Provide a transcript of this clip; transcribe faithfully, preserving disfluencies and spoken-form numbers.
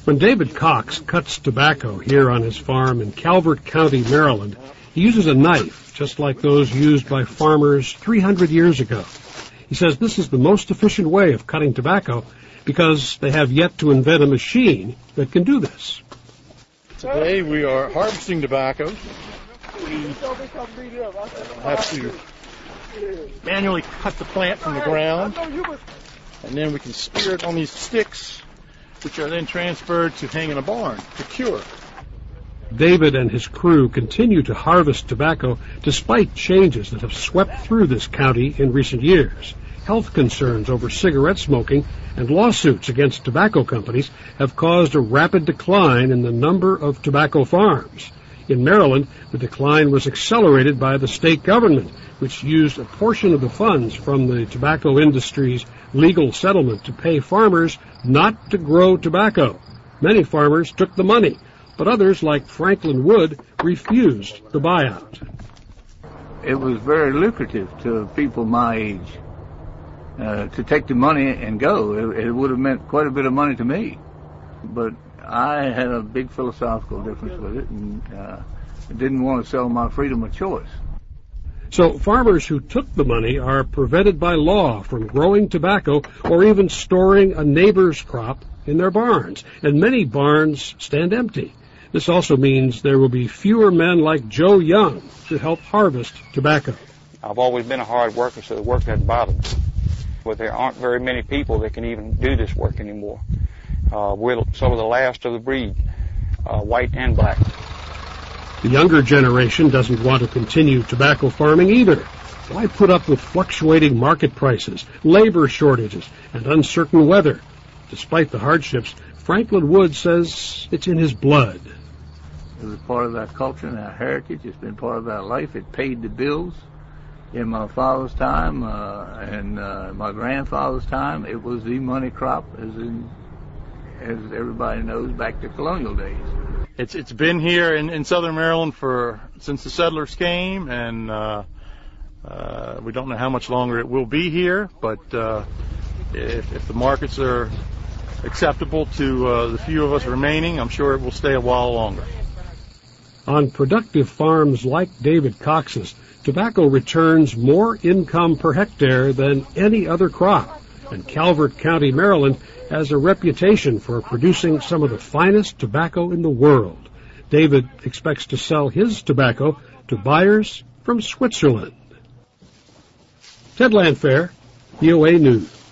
When David Cox cuts tobacco here on his farm in Calvert County, Maryland, he uses a knife just like those used by farmers three hundred years ago. He says this is the most efficient way of cutting tobacco because they have yet to invent a machine that can do this. Today we are harvesting tobacco. We have to manually cut the plant from the ground, and then we can spear it on these sticks, which are then transferred to hang in a barn to cure. David and his crew continue to harvest tobacco despite changes that have swept through this county in recent years. Health concerns over cigarette smoking and lawsuits against tobacco companies have caused a rapid decline in the number of tobacco farms. In Maryland, the decline was accelerated by the state government, which used a portion of the funds from the tobacco industry's legal settlement to pay farmers not to grow tobacco. Many farmers took the money, but others, like Franklin Wood, refused the buyout. It was very lucrative to people my age uh, to take the money and go. It, it would have meant quite a bit of money to me, but I had a big philosophical difference with it, and uh, didn't want to sell my freedom of choice. So farmers who took the money are prevented by law from growing tobacco or even storing a neighbor's crop in their barns, and many barns stand empty. This also means there will be fewer men like Joe Young to help harvest tobacco. I've always been a hard worker, so the work hasn't bothered me. But there aren't very many people that can even do this work anymore. Uh, we're some of the last of the breed, uh, white and black. The younger generation doesn't want to continue tobacco farming either. Why put up with fluctuating market prices, labor shortages, and uncertain weather? Despite the hardships, Franklin Wood says it's in his blood. It was part of our culture and our heritage. It's been part of our life. It paid the bills. In my father's time uh, and uh, my grandfather's time, it was the money crop, as in, as everybody knows, back to colonial days. It's it's been here in, in southern Maryland for since the settlers came, and uh, uh, we don't know how much longer it will be here. But uh, if, if the markets are acceptable to uh, the few of us remaining, I'm sure it will stay a while longer. On productive farms like David Cox's, tobacco returns more income per hectare than any other crop, and Calvert County, Maryland, has a reputation for producing some of the finest tobacco in the world. David expects to sell his tobacco to buyers from Switzerland. Ted Landfair, V O A News.